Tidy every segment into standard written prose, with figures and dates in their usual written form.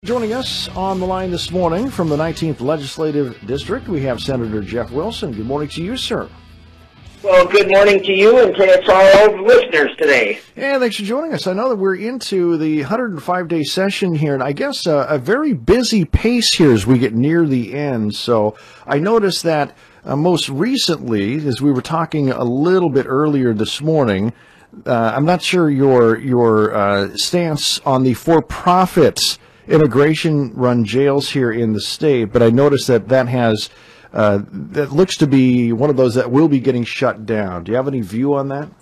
Joining us on the line this morning from the 19th Legislative District, we have Senator Jeff Wilson. Good morning to you, sir. Well, good morning to you and to our listeners today. Yeah, thanks for joining us. I know that we're into the 105-day session here, and I guess a very busy pace here as we get near the end. So I noticed that most recently, as we were talking a little bit earlier this morning, I'm not sure your stance on the for-profit immigration-run jails here in the state, but I noticed that has that looks to be one of those that will be getting shut down. Do you have any view on that?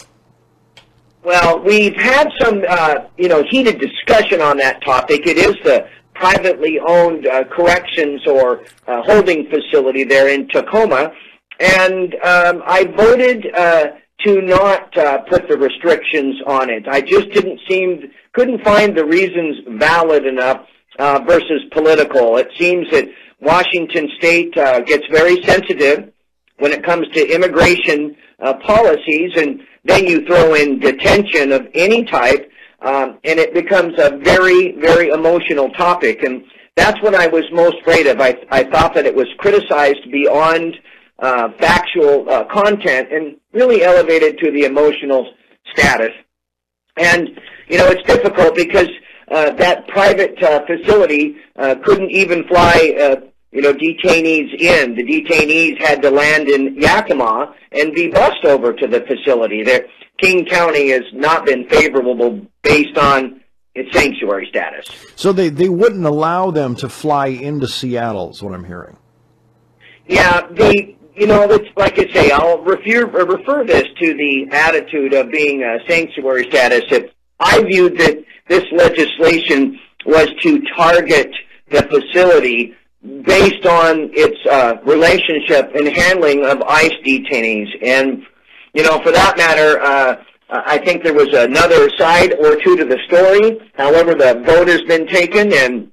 Well, we've had some heated discussion on that topic. It is the privately owned corrections or holding facility there in Tacoma, and I voted to not put the restrictions on it. I just couldn't find the reasons valid enough versus political. It seems that Washington State gets very sensitive when it comes to immigration policies, and then you throw in detention of any type, and it becomes a very, very emotional topic. And that's what I was most afraid of. I thought that it was criticized beyond factual content and really elevated to the emotional status. And, it's difficult because that private facility couldn't even fly, detainees in. The detainees had to land in Yakima and be bused over to the facility. King County has not been favorable based on its sanctuary status. So they wouldn't allow them to fly into Seattle, is what I'm hearing. Yeah, it's like I say, I'll refer this to the attitude of being a sanctuary status. If I viewed that this legislation was to target the facility based on its relationship and handling of ICE detainees. And, for that matter, I think there was another side or two to the story. However, the vote has been taken, and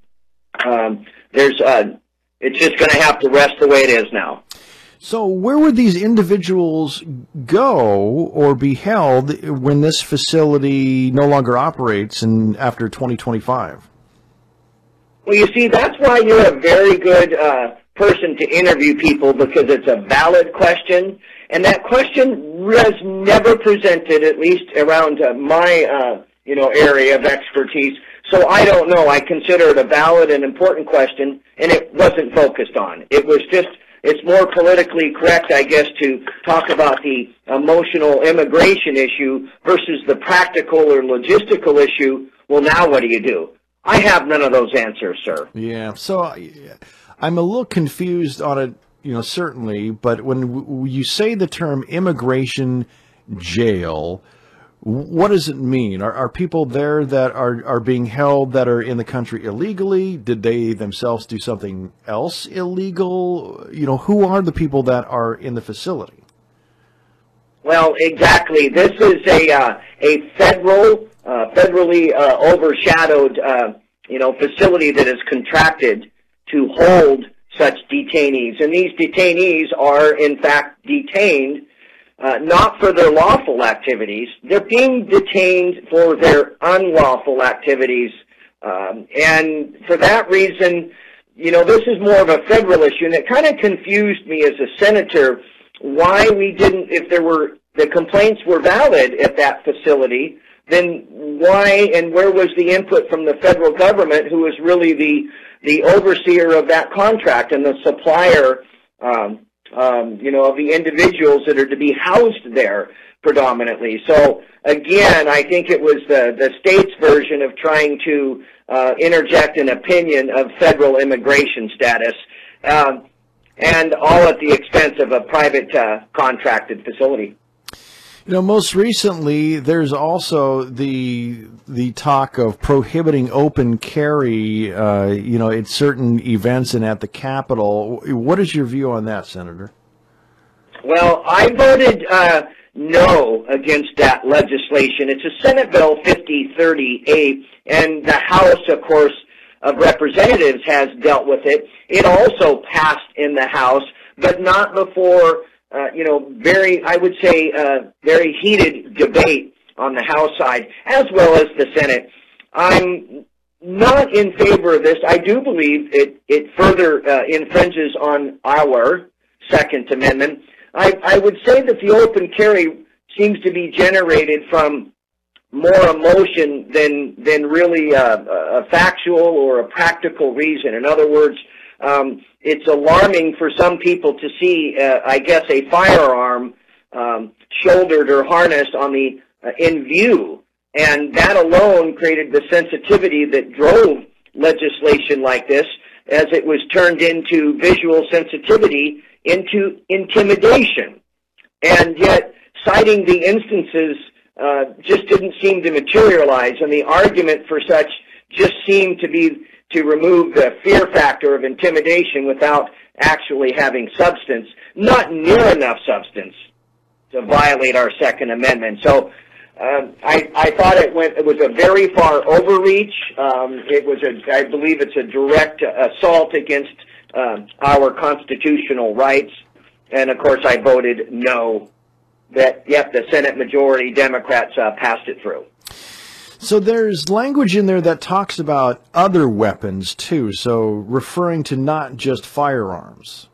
it's just going to have to rest the way it is now. So where would these individuals go or be held when this facility no longer operates after 2025? Well, you see, that's why you're a very good person to interview people, because it's a valid question, and that question was never presented, at least around my area of expertise. So I don't know. I consider it a valid and important question, and it wasn't focused on. It's more politically correct, I guess, to talk about the emotional immigration issue versus the practical or logistical issue. Well, now what do you do? I have none of those answers, sir. Yeah, so I'm a little confused on it, certainly, but when you say the term immigration jail, what does it mean? Are people there that are being held that are in the country illegally? Did they themselves do something else illegal? Who are the people that are in the facility? Well, exactly. This is a federally overshadowed, facility that is contracted to hold such detainees. And these detainees are, in fact, detained not for their lawful activities. They're being detained for their unlawful activities. And for that reason, this is more of a federal issue. And it kind of confused me as a senator why we didn't, if the complaints were valid at that facility, then why and where was the input from the federal government, who is really the overseer of that contract and the supplier, of the individuals that are to be housed there predominantly. So again, I think it was the state's version of trying to interject an opinion of federal immigration status, and all at the expense of a private contracted facility. Most recently, there's also the talk of prohibiting open carry, at certain events and at the Capitol. What is your view on that, Senator? Well, I voted no against that legislation. It's a Senate Bill 5038, and the House, of course, of Representatives has dealt with it. It also passed in the House, but not before very heated debate on the House side, as well as the Senate. I'm not in favor of this. I do believe it further infringes on our Second Amendment. I would say that the open carry seems to be generated from more emotion than really a factual or a practical reason. In other words, it's alarming for some people to see, I guess, a firearm shouldered or harnessed on the in view, and that alone created the sensitivity that drove legislation like this, as it was turned into visual sensitivity into intimidation. And yet, citing the instances just didn't seem to materialize, and the argument for such just seemed to be to remove the fear factor of intimidation without actually having substance, not near enough substance to violate our Second Amendment. So I thought it was a very far overreach. I believe it's a direct assault against our constitutional rights. And of course I voted no. The Senate majority Democrats passed it through. So there's language in there that talks about other weapons too, so referring to not just firearms.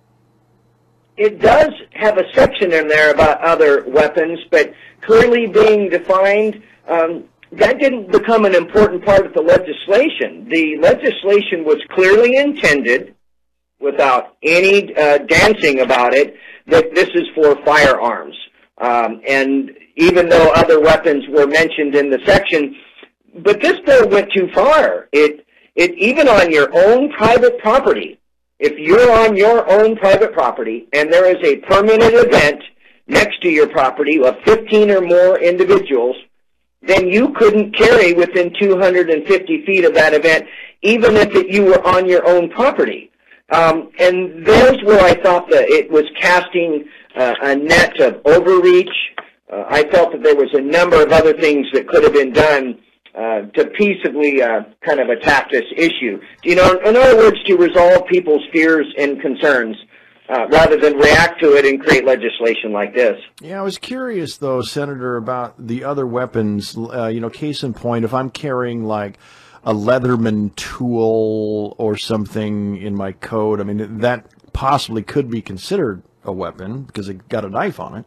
It does have a section in there about other weapons, but clearly being defined, that didn't become an important part of the legislation. The legislation was clearly intended, without any dancing about it, that this is for firearms. And even though other weapons were mentioned in the section, but this bill went too far. It even on your own private property, if you're on your own private property and there is a permanent event next to your property of 15 or more individuals, then you couldn't carry within 250 feet of that event, even if you were on your own property. And there's where I thought that it was casting a net of overreach. I felt that there was a number of other things that could have been done to peaceably kind of attack this issue. You know, in other words, to resolve people's fears and concerns rather than react to it and create legislation like this. Yeah, I was curious, though, Senator, about the other weapons. Case in point, if I'm carrying like a Leatherman tool or something in my coat, I mean, that possibly could be considered a weapon because it got a knife on it.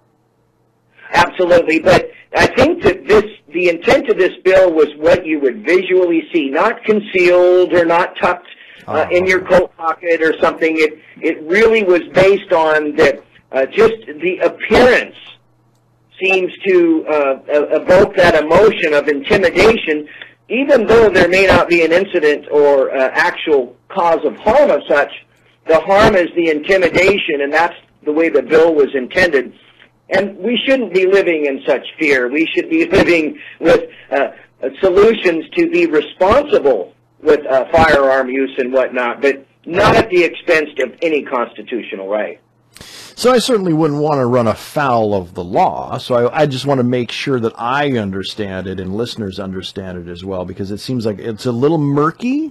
Absolutely, but I think that the intent of this bill was what you would visually see, not concealed or not tucked in your coat pocket or something. It really was based on that just the appearance seems to evoke that emotion of intimidation, even though there may not be an incident or actual cause of harm of such. The harm is the intimidation, and that's the way the bill was intended. And we shouldn't be living in such fear. We should be living with solutions to be responsible with firearm use and whatnot, but not at the expense of any constitutional right. So I certainly wouldn't want to run afoul of the law, so I just want to make sure that I understand it and listeners understand it as well, because it seems like it's a little murky.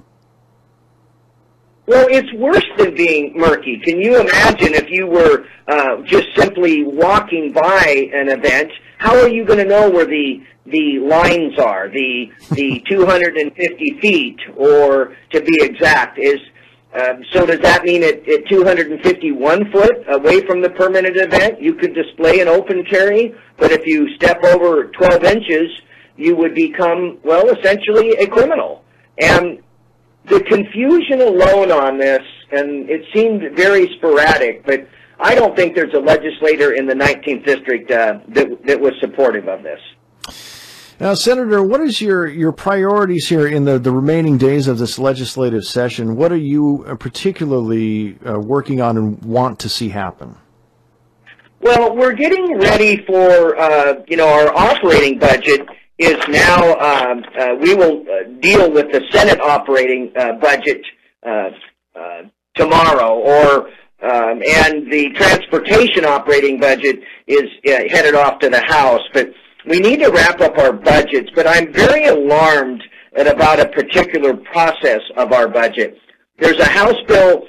Well, it's worse than being murky. Can you imagine if you were just simply walking by an event? How are you going to know where the lines are, the 250 feet, or to be exact, so does that mean at 251 foot away from the permanent event, you could display an open carry, but if you step over 12 inches, you would become, well, essentially a criminal. And the confusion alone on this, and it seemed very sporadic, but I don't think there's a legislator in the 19th District that was supportive of this. Now, Senator, what is your priorities here in the remaining days of this legislative session? What are you particularly working on and want to see happen? Well, we're getting ready for, our operating budget is now, we will deal with the Senate operating budget tomorrow, and the transportation operating budget is headed off to the House. But we need to wrap up our budgets, but I'm very alarmed about a particular process of our budget. There's a House Bill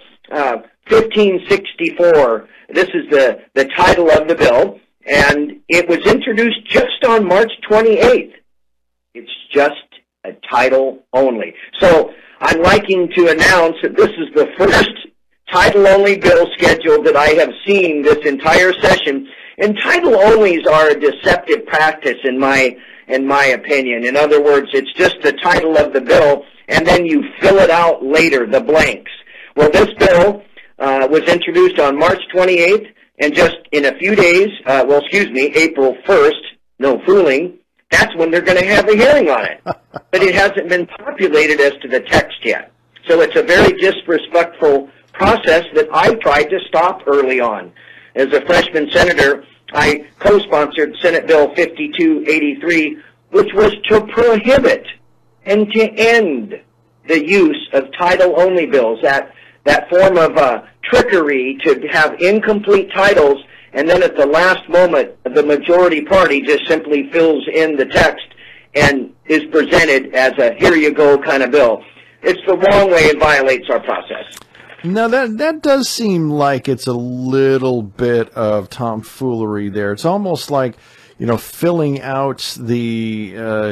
1564. This is the title of the bill, and it was introduced just on March 28th. It's just title only. So I'm liking to announce that this is the first title-only bill scheduled that I have seen this entire session. And title-onlys are a deceptive practice in my opinion. In other words, it's just the title of the bill, and then you fill it out later, the blanks. Well, this bill was introduced on March 28th, and just in a few days, April 1st, no fooling, that's when they're going to have a hearing on it. But it hasn't been populated as to the text yet. So it's a very disrespectful process that I tried to stop early on. As a freshman senator, I co-sponsored Senate Bill 5283, which was to prohibit and to end the use of title-only bills, that form of trickery to have incomplete titles, and then at the last moment, the majority party just simply fills in the text and is presented as a here-you-go kind of bill. It's the wrong way. It violates our process. Now, that does seem like it's a little bit of tomfoolery there. It's almost like, filling out the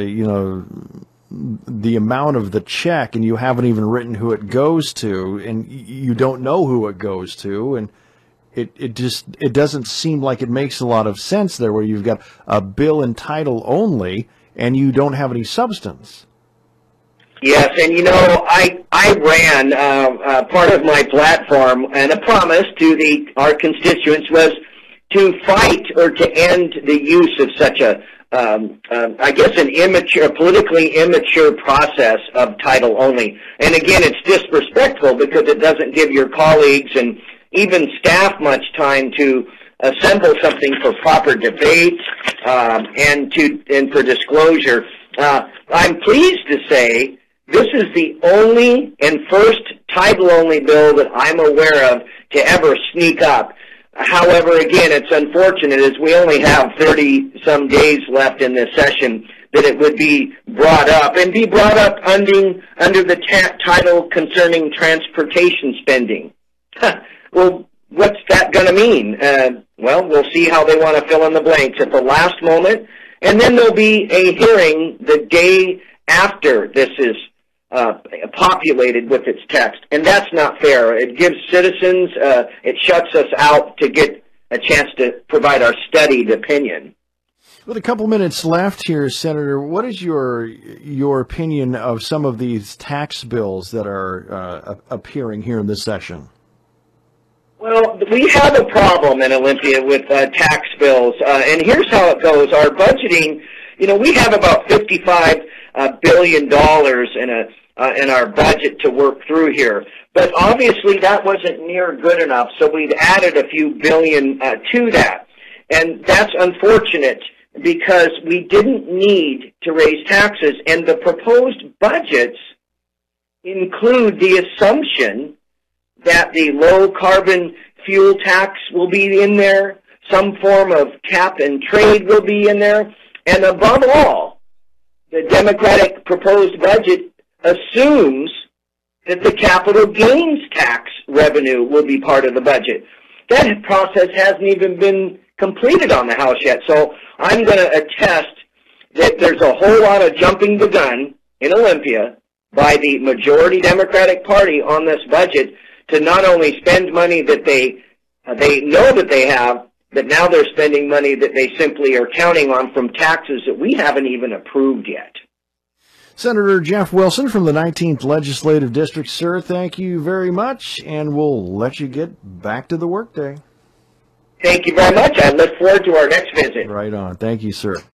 amount of the check, and you haven't even written who it goes to, and you don't know who it goes to, and it doesn't seem like it makes a lot of sense there, where you've got a bill in title only, and you don't have any substance. Yes, and I ran part of my platform, and a promise to our constituents was to fight or to end the use of such an politically immature process of title only. And again, it's disrespectful because it doesn't give your colleagues and even staff much time to assemble something for proper debate and for disclosure. I'm pleased to say this is the only and first title-only bill that I'm aware of to ever sneak up. However, again, it's unfortunate as we only have 30-some days left in this session that it would be brought up, and be brought up under the title concerning transportation spending. Well, what's that going to mean? Well, we'll see how they want to fill in the blanks at the last moment, and then there'll be a hearing the day after this is populated with its text, and that's not fair. It gives citizens, it shuts us out to get a chance to provide our studied opinion. With a couple minutes left here, Senator, what is your opinion of some of these tax bills that are appearing here in this session? Well, we have a problem in Olympia with tax bills, and here's how it goes. Our budgeting, we have about $55 billion in our budget to work through here. But obviously that wasn't near good enough, so we've added a few billion to that. And that's unfortunate because we didn't need to raise taxes, and the proposed budgets include the assumption that the low-carbon fuel tax will be in there, some form of cap and trade will be in there, and above all, the Democratic proposed budget assumes that the capital gains tax revenue will be part of the budget. That process hasn't even been completed on the House yet, so I'm going to attest that there's a whole lot of jumping the gun in Olympia by the majority Democratic Party on this budget to not only spend money that they know that they have, but now they're spending money that they simply are counting on from taxes that we haven't even approved yet. Senator Jeff Wilson from the 19th Legislative District, sir, thank you very much, and we'll let you get back to the workday. Thank you very much. I look forward to our next visit. Right on. Thank you, sir.